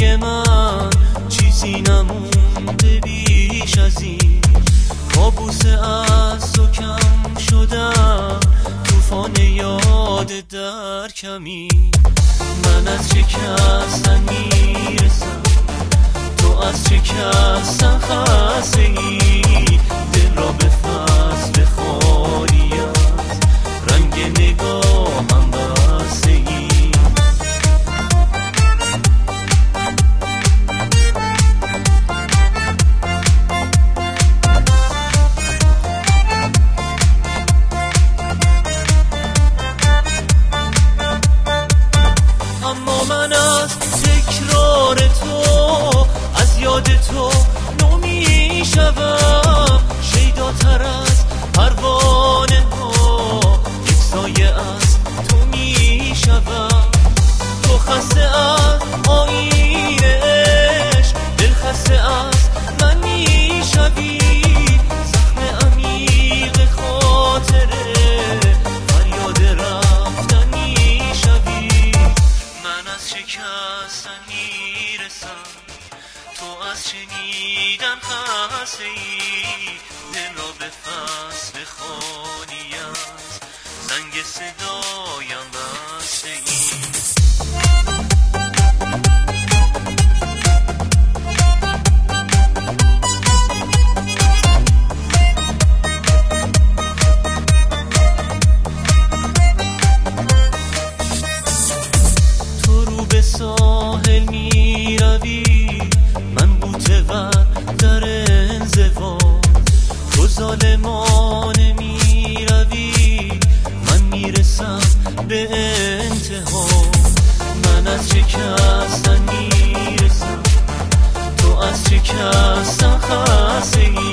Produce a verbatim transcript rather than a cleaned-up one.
زندگی من چیزی نمونده بیش از این. کابوس از تو کم شدم، طوفان یاد در کمی. من از چه کسن میرسم، تو از چه کسن خسته ای. دل را به فصل خالی از رنگ نگاهم بسته ای. اما من از تکرار تو، از یاد تو نمی شدم. شیداتر از پروانه ها یک سایه از تو می شدم. تو خسته از آیین عشق، دل خسته از من می شوی. زخم عمیق خاطره فریاد رفتن می شوی. من از شکستن میرسم، تو از شنیدن خسته ای. دل را به فصل خالی از زنگ صدایم بسته ای. ساحل می روی، من غوطه ور در انزوا. تو ظالمانه می روی، من میرسم به انتها. من از چه کسن میرسم، تو از چه کسن خسته ای.